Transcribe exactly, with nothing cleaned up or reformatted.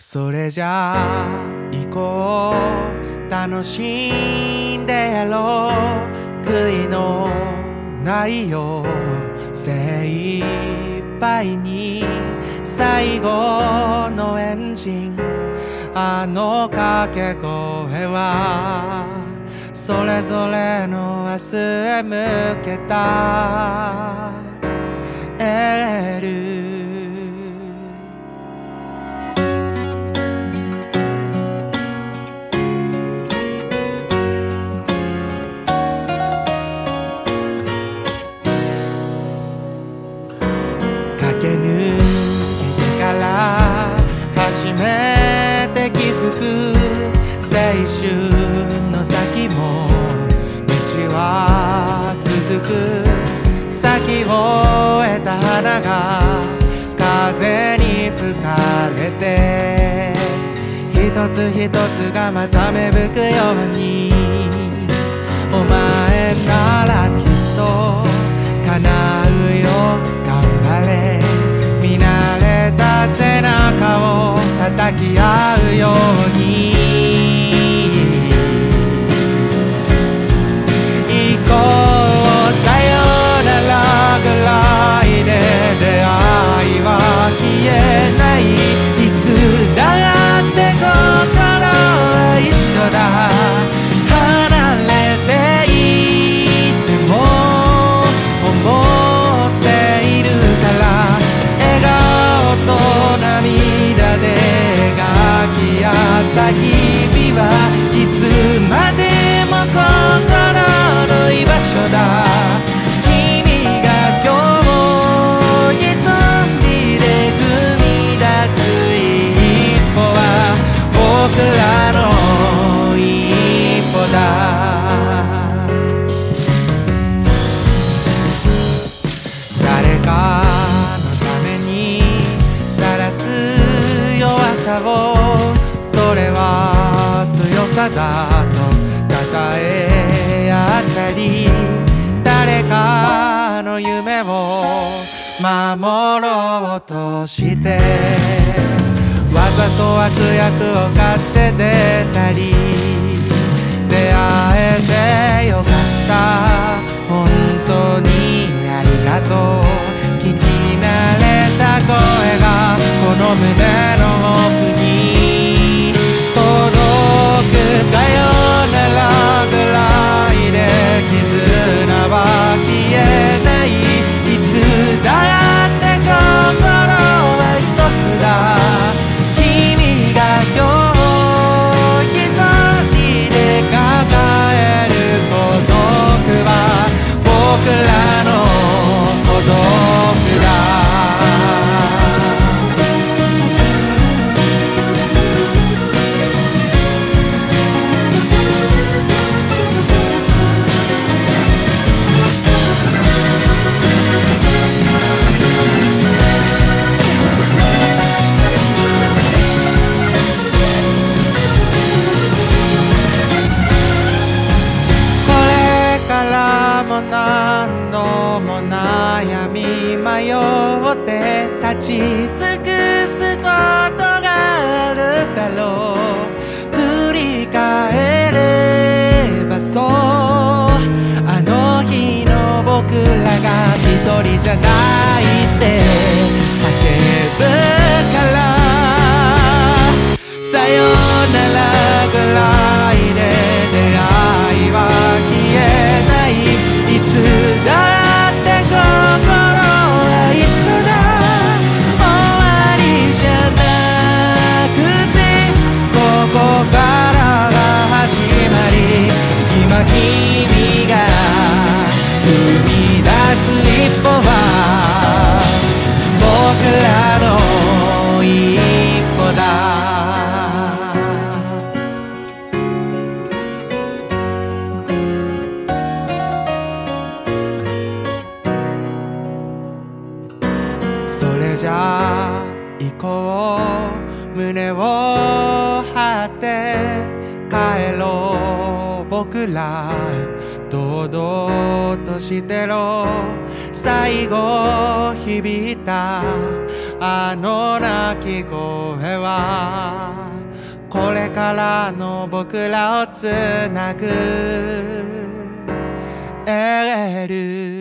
それじゃあ行こう、楽しんでやろう、悔いのないよう精一杯に最後のエンジン。あの掛け声はそれぞれの明日へ向けたエール。駆け抜けてから初めて気づく、青春の先も道は続く。咲き終えた花が風に吹かれて、一つ一つがまた芽吹くように、お前ならきっと叶うよ、頑張れ。見慣れた背中を叩き合うように、行こうさよならぐらいで、出会いは消えない。いつだって心は一緒だ。離れていっても思っているから、笑顔と涙で描き合った日々はいつまでも心の居場所だ。君が今日一人で踏み出す一歩は僕らの一歩だ。誰かのためにさらす弱さを、それは強さだと称え合ったり、誰かの夢を守ろうとしてわざと悪役を買って出たり、出会えてよかった、本当にありがとう。聞き慣れた声がこの胸の奥に届く。さよならぐらいで絆は消えない。いつだって心は一つだ。君が今日一人で抱える孤独は僕らの孤独だ。何度も悩み迷って立ち尽くすことがあるだろう。振り返ればそう、あの日の僕らが一人じゃないって叫ぶから、さよならぐらいで出会いは消えない。いつだって心は一緒だ。終わりじゃなくてここからが始まり、今君が踏み出す一歩は僕らの一歩だ。それじゃあ行こう、胸を張って帰ろう僕ら。堂々としてろ、最後響いたあの鳴き声はこれからの僕らをつなぐエール